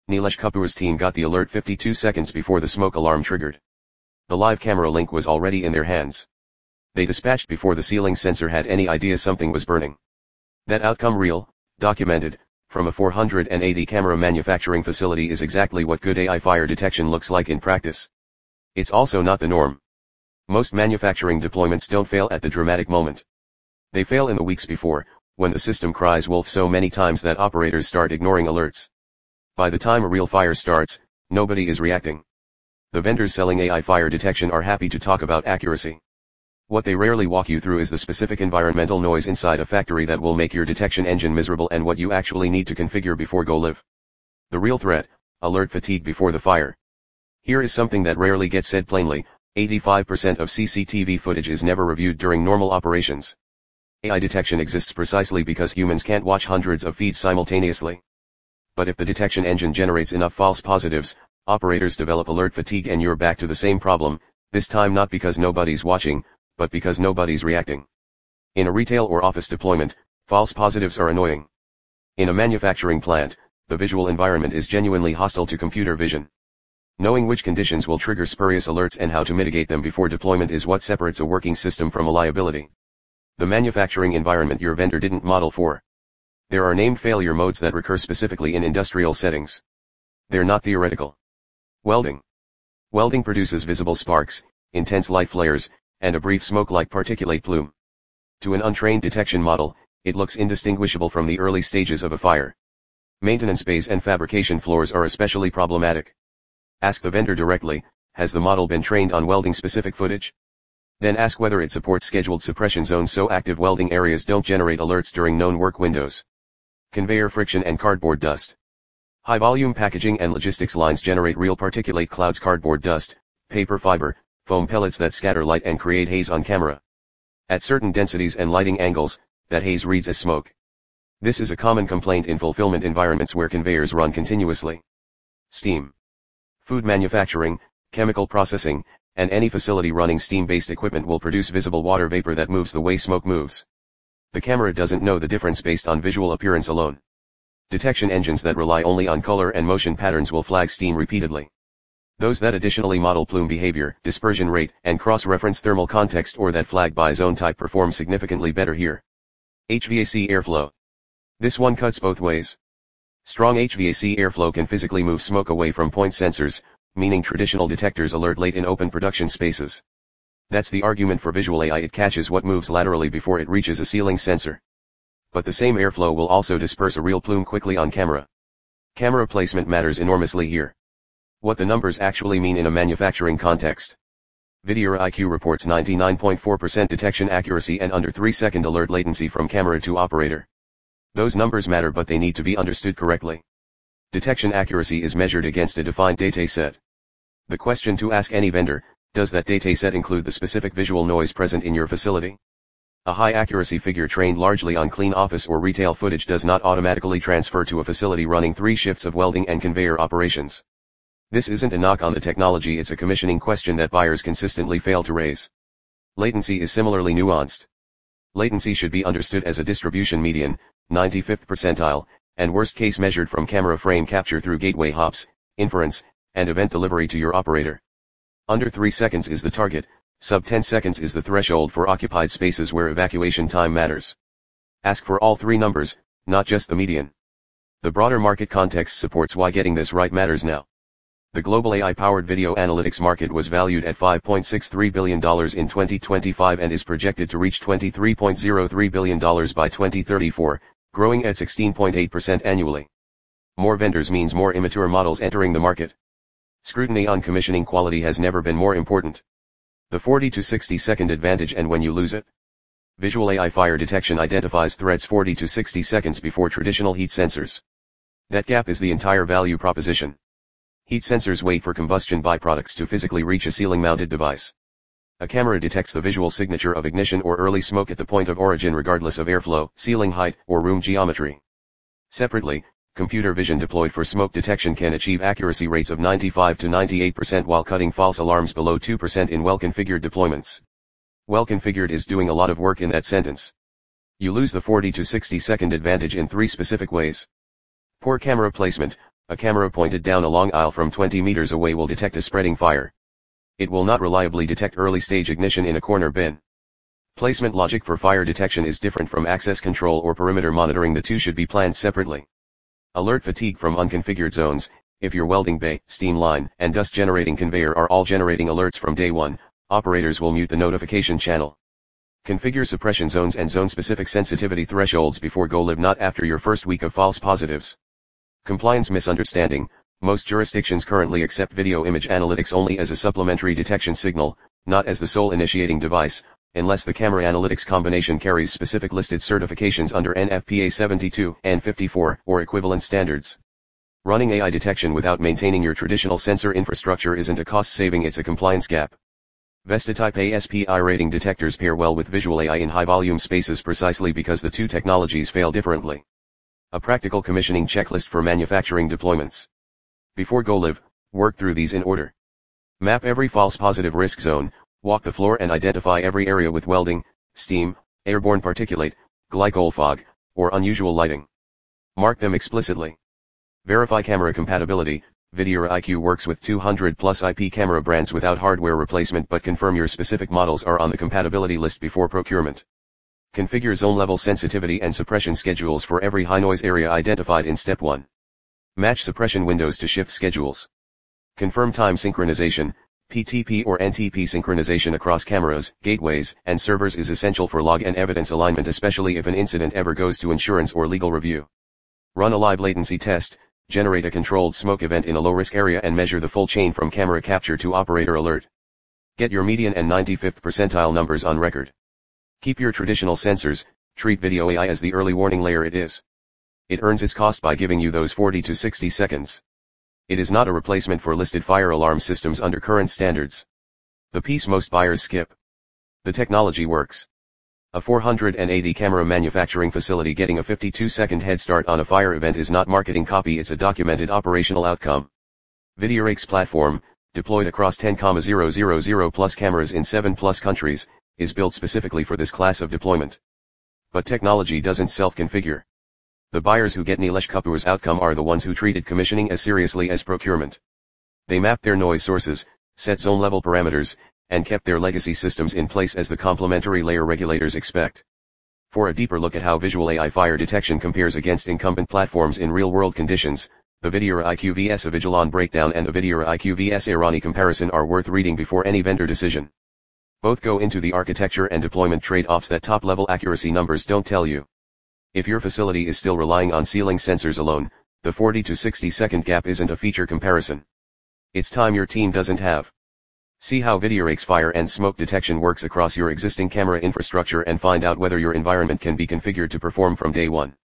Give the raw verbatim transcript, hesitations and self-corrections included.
Nilesh Kapoor's team got the alert fifty-two seconds before the smoke alarm triggered. The live camera link was already in their hands. They dispatched before the ceiling sensor had any idea something was burning. That outcome, real, documented, from a four hundred eighty camera manufacturing facility, is exactly what good A I fire detection looks like in practice. It's also not the norm. Most manufacturing deployments don't fail at the dramatic moment. They fail in the weeks before, when the system cries wolf so many times that operators start ignoring alerts. By the time a real fire starts, nobody is reacting. The vendors selling A I fire detection are happy to talk about accuracy. What they rarely walk you through is the specific environmental noise inside a factory that will make your detection engine miserable and what you actually need to configure before go live. The real threat: alert fatigue before the fire. Here is something that rarely gets said plainly: eighty-five percent of C C T V footage is never reviewed during normal operations. A I detection exists precisely because humans can't watch hundreds of feeds simultaneously. But if the detection engine generates enough false positives, operators develop alert fatigue and you're back to the same problem, this time not because nobody's watching, but because nobody's reacting. In a retail or office deployment, false positives are annoying. In a manufacturing plant, the visual environment is genuinely hostile to computer vision. Knowing which conditions will trigger spurious alerts and how to mitigate them before deployment is what separates a working system from a liability. The manufacturing environment your vendor didn't model for. There are named failure modes that recur specifically in industrial settings. They're not theoretical. Welding. Welding produces visible sparks, intense light flares, and a brief smoke-like particulate plume. To an untrained detection model, it looks indistinguishable from the early stages of a fire. Maintenance bays and fabrication floors are especially problematic. Ask the vendor directly: has the model been trained on welding-specific footage? Then ask whether it supports scheduled suppression zones so active welding areas don't generate alerts during known work windows. Conveyor friction and cardboard dust. High-volume packaging and logistics lines generate real particulate clouds: cardboard dust, paper fiber, foam pellets that scatter light and create haze on camera. At certain densities and lighting angles, that haze reads as smoke. This is a common complaint in fulfillment environments where conveyors run continuously. Steam. Food manufacturing, chemical processing, and any facility running steam-based equipment will produce visible water vapor that moves the way smoke moves. The camera doesn't know the difference based on visual appearance alone. Detection engines that rely only on color and motion patterns will flag steam repeatedly. Those that additionally model plume behavior, dispersion rate, and cross-reference thermal context, or that flag by zone type, perform significantly better here. H V A C airflow. This one cuts both ways. Strong H V A C airflow can physically move smoke away from point sensors, meaning traditional detectors alert late in open production spaces. That's the argument for visual A I: it catches what moves laterally before it reaches a ceiling sensor. But the same airflow will also disperse a real plume quickly on camera. Camera placement matters enormously here. What the numbers actually mean in a manufacturing context. VidIQ reports ninety-nine point four percent detection accuracy and under three second alert latency from camera to operator. Those numbers matter, but they need to be understood correctly. Detection accuracy is measured against a defined dataset. The question to ask any vendor: does that dataset include the specific visual noise present in your facility? A high accuracy figure trained largely on clean office or retail footage does not automatically transfer to a facility running three shifts of welding and conveyor operations. This isn't a knock on the technology, it's a commissioning question that buyers consistently fail to raise. Latency is similarly nuanced. Latency should be understood as a distribution median, ninety-fifth percentile, and worst case measured from camera frame capture through gateway hops, inference, and event delivery to your operator. Under three seconds is the target, sub ten seconds is the threshold for occupied spaces where evacuation time matters. Ask for all three numbers, not just the median. The broader market context supports why getting this right matters now. The global A I-powered video analytics market was valued at five point six three billion dollars in twenty twenty-five and is projected to reach twenty-three point zero three billion dollars by twenty thirty-four, growing at sixteen point eight percent annually. More vendors means more immature models entering the market. Scrutiny on commissioning quality has never been more important. The forty to sixty second advantage, and when you lose it. Visual A I fire detection identifies threats forty to sixty seconds before traditional heat sensors. That gap is the entire value proposition. Heat sensors wait for combustion byproducts to physically reach a ceiling-mounted device. A camera detects the visual signature of ignition or early smoke at the point of origin regardless of airflow, ceiling height, or room geometry. Separately, computer vision deployed for smoke detection can achieve accuracy rates of ninety-five to ninety-eight percent while cutting false alarms below two percent in well-configured deployments. Well-configured is doing a lot of work in that sentence. You lose the forty to sixty second advantage in three specific ways. Poor camera placement. A camera pointed down a long aisle from twenty meters away will detect a spreading fire. It will not reliably detect early stage ignition in a corner bin. Placement logic for fire detection is different from access control or perimeter monitoring. The two should be planned separately. Alert fatigue from unconfigured zones. If your welding bay, steam line, and dust generating conveyor are all generating alerts from day one, operators will mute the notification channel. Configure suppression zones and zone-specific sensitivity thresholds before go live, not after your first week of false positives. Compliance misunderstanding. Most jurisdictions currently accept video image analytics only as a supplementary detection signal, not as the sole initiating device, unless the camera analytics combination carries specific listed certifications under N F P A seventy-two and fifty-four or equivalent standards. Running A I detection without maintaining your traditional sensor infrastructure isn't a cost saving, it's a compliance gap. VESTA Type A S P I rating detectors pair well with visual A I in high volume spaces precisely because the two technologies fail differently. A practical commissioning checklist for manufacturing deployments. Before go live, work through these in order. Map every false positive risk zone, walk the floor and identify every area with welding, steam, airborne particulate, glycol fog, or unusual lighting. Mark them explicitly. Verify camera compatibility. Videora I Q works with two hundred plus I P camera brands without hardware replacement, but confirm your specific models are on the compatibility list before procurement. Configure zone-level sensitivity and suppression schedules for every high-noise area identified in Step one. Match suppression windows to shift schedules. Confirm time synchronization. P T P or N T P synchronization across cameras, gateways, and servers is essential for log and evidence alignment, especially if an incident ever goes to insurance or legal review. Run a live latency test. Generate a controlled smoke event in a low-risk area and measure the full chain from camera capture to operator alert. Get your median and ninety-fifth percentile numbers on record. Keep your traditional sensors. Treat video A I as the early warning layer it is. It earns its cost by giving you those forty to sixty seconds. It is not a replacement for listed fire alarm systems under current standards. The piece most buyers skip. The technology works. A four hundred eighty camera manufacturing facility getting a fifty-two second head start on a fire event is not marketing copy, it's a documented operational outcome. Videorake's platform, deployed across ten thousand plus cameras in seven plus countries, is built specifically for this class of deployment. But technology doesn't self-configure. The buyers who get Nilesh Kapoor's outcome are the ones who treated commissioning as seriously as procurement. They mapped their noise sources, set zone-level parameters, and kept their legacy systems in place as the complementary layer regulators expect. For a deeper look at how visual A I fire detection compares against incumbent platforms in real-world conditions, the Videora I Q vs Avigilon breakdown and the Videora I Q vs Irani comparison are worth reading before any vendor decision. Both go into the architecture and deployment trade-offs that top-level accuracy numbers don't tell you. If your facility is still relying on ceiling sensors alone, the forty to sixty second gap isn't a feature comparison. It's time your team doesn't have. See how Videorake's fire and smoke detection works across your existing camera infrastructure and find out whether your environment can be configured to perform from day one.